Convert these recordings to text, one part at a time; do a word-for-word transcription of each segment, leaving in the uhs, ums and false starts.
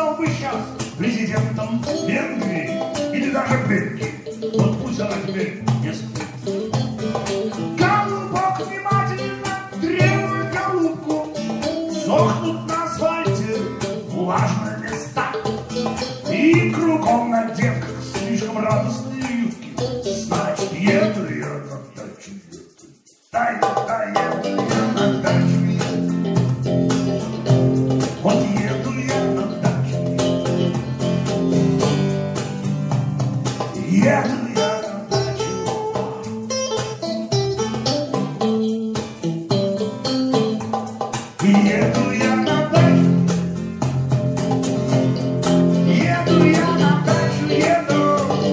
стал бы сейчас президентом Венгрии или даже Бельгии. Вот пусть она теперь не спит. Голубок внимательно требует голубку. Сохнут на асфальте влажные места. И кругом на девках слишком радостные юбки. Значит, еду я на дачу. Да, да, еду я на дачу. Вот еду я на дачу. Еду я на дачу. Еду я на дачу. Еду я на дачу, еду.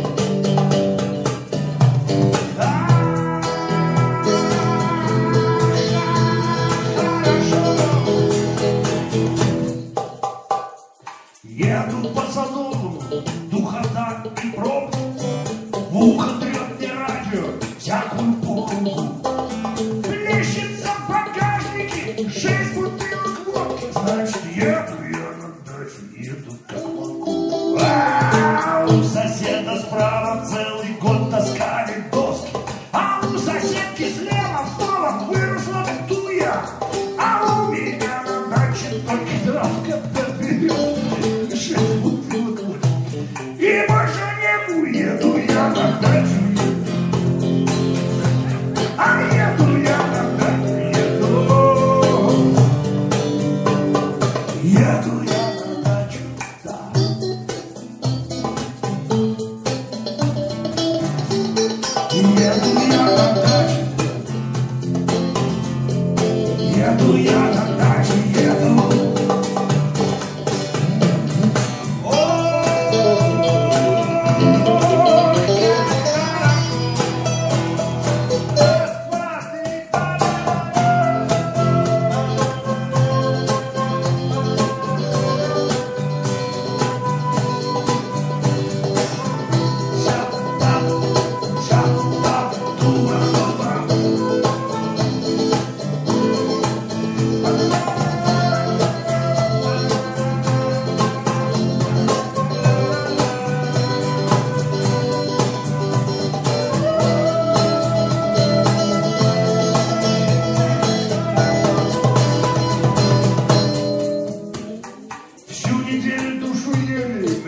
Еду по Садовому, духота и пробка. В ухо трет мне радио всякую пуху. Плещется в багажнике шесть бутылок водки. Значит, еду я на дачу, еду как могу. А у соседа справа целый год таскали доски. А у соседки слева в столах выросла туя. А у меня на даче только травка подберет. И больше не уеду я на дачу. А еду я на дачу, еду. Еду я на дачу, да. Еду я на дачу. Еду я на дачу, еду. Всю неделю душу ели